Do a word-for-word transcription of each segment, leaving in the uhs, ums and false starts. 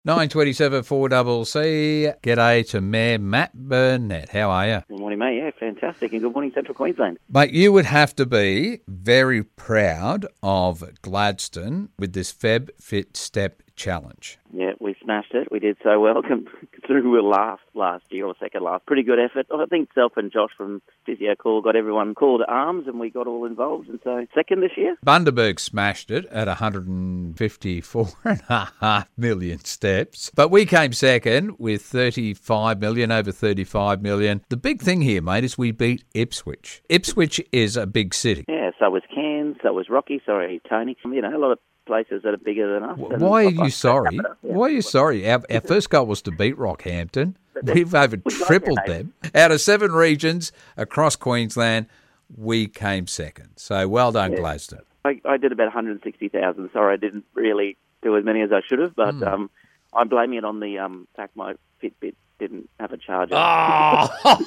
nine twenty-seven four C C. G'day to Mayor Matt Burnett. How are you? Good morning, mate. Yeah, fantastic. And good morning, Central Queensland. Mate, you would have to be very proud of Gladstone with this Feb Fit Step Challenge. Yeah, we smashed it. We did so well. Considering we were last last year or second last. Pretty good effort. I think self and Josh from Physio Call got everyone called to arms and we got all involved. And so second this year. Bundaberg smashed it at one hundred fifty-four point five million steps. But we came second with thirty-five million, over thirty-five million. The big thing here, mate, is we beat Ipswich. Ipswich is a big city. Yeah, so was Cairns, so was Rocky. Sorry, Tony. You know, a lot of places that are bigger than us. Why are you sorry? Why are you sorry? Our, our first goal was to beat Rockhampton. We've over tripled them. Out of seven regions across Queensland, we came second. So well done, yeah. Gladstone. I, I did about one hundred sixty thousand. Sorry, I didn't really do as many as I should have, but mm. um, I'm blaming it on the um, fact my Fitbit didn't have a charger. Oh.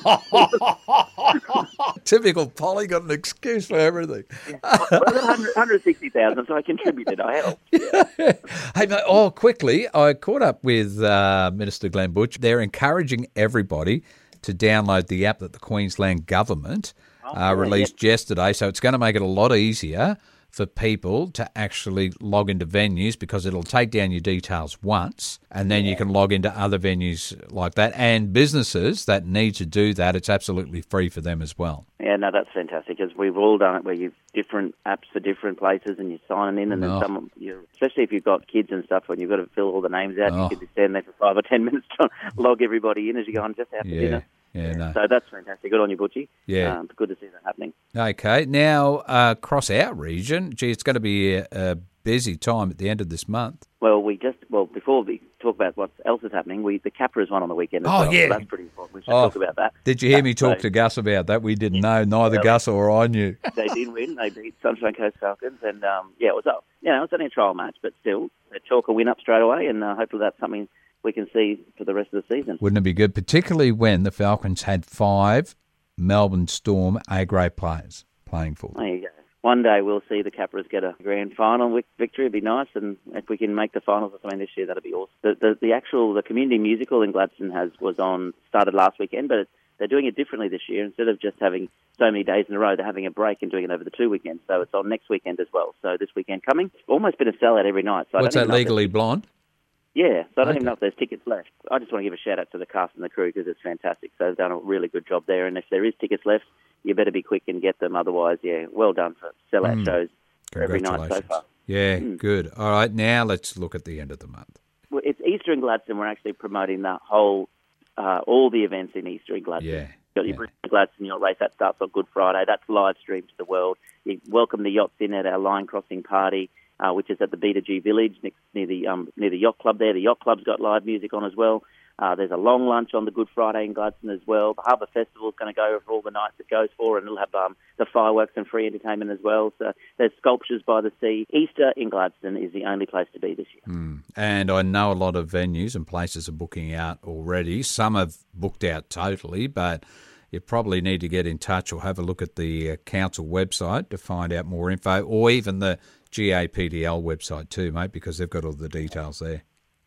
Typical Polly, got an excuse for everything. Yeah. Well, one hundred sixty thousand, so I contributed. I helped. Yeah. Hey, mate, oh, quickly, I caught up with uh, Minister Glenn Butch. They're encouraging everybody to download the app that the Queensland government oh, uh, released yeah. yesterday, so it's going to make it a lot easier for people to actually log into venues because it'll take down your details once and then yeah. you can log into other venues like that. And businesses that need to do that, it's absolutely free for them as well. Yeah, no, that's fantastic because we've all done it where you've different apps for different places and you're signing in and then oh. some, you're, especially if you've got kids and stuff and you've got to fill all the names out, oh. you could be standing there for five or ten minutes to log everybody in as you go on just after yeah. dinner. Yeah, no. So that's fantastic. Good on you, Butchie. Yeah. Um, good to see that happening. Okay. Now, uh, across our region, gee, it's going to be a, a busy time at the end of this month. Well, we just, well, before we talk about what else is happening, we the Capra is one on the weekend as oh, well. Yeah. So that's pretty important. We should oh, talk about that. Did you hear me talk so, to Gus about that? We didn't yeah, know. Neither well, Gus or I knew. They did win. They beat Sunshine Coast Falcons. And, um, yeah, it was, uh, you know, it was only a trial match, but still, they chalk a win up straight away. And uh, hopefully that's something we can see for the rest of the season. Wouldn't it be good, particularly when the Falcons had five Melbourne Storm A-grade players playing for them? There you go. One day we'll see the Capras get a grand final victory. It'd be nice, and if we can make the finals or something this year, that'd be awesome. The, the, the actual the community musical in Gladstone has was on started last weekend, but they're doing it differently this year. Instead of just having so many days in a row, they're having a break and doing it over the two weekends. So it's on next weekend as well. So this weekend coming, it's almost been a sellout every night. So What's I don't that, Legally Blonde? Yeah, so I don't okay. even know if there's tickets left. I just want to give a shout-out to the cast and the crew because it's fantastic. So they've done a really good job there. And if there is tickets left, you better be quick and get them. Otherwise, yeah, well done for sellout mm. shows for every night so far. Yeah, mm. good. All right, now let's look at the end of the month. Well, it's Easter in Gladstone. We're actually promoting the whole, uh, all the events in Easter in Gladstone. Yeah. You've got your yeah. Brisbane Gladstone Yacht Race, that starts on Good Friday. That's live streamed to the world. You welcome the yachts in at our line crossing party. Uh, which is at the B two G Village next near the um, near the yacht club there. The yacht club's got live music on as well. Uh, there's a long lunch on the Good Friday in Gladstone as well. The Harbour Festival's going to go for all the nights it goes for, and it'll have um, the fireworks and free entertainment as well. So there's sculptures by the sea. Easter in Gladstone is the only place to be this year. Mm. And I know a lot of venues and places are booking out already. Some have booked out totally, but you probably need to get in touch or have a look at the uh, council website to find out more info, or even the G A P D L website too, mate, because they've got all the details there.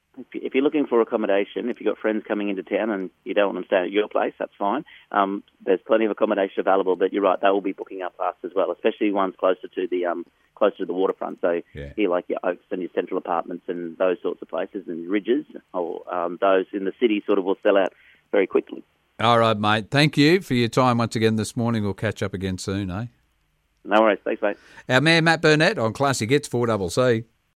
If you're looking for accommodation, if you've got friends coming into town and you don't want them staying at your place, that's fine. Um, there's plenty of accommodation available, but you're right, they will be booking up fast as well, especially ones closer to the um, closer to the waterfront. So yeah. here, like your Oaks and your Central Apartments and those sorts of places, and Ridges, or um, those in the city sort of will sell out very quickly. All right, mate. Thank you for your time once again this morning. We'll catch up again soon, eh? No worries. Thanks, mate. Our man, Matt Burnett, on Classic Hits four C C.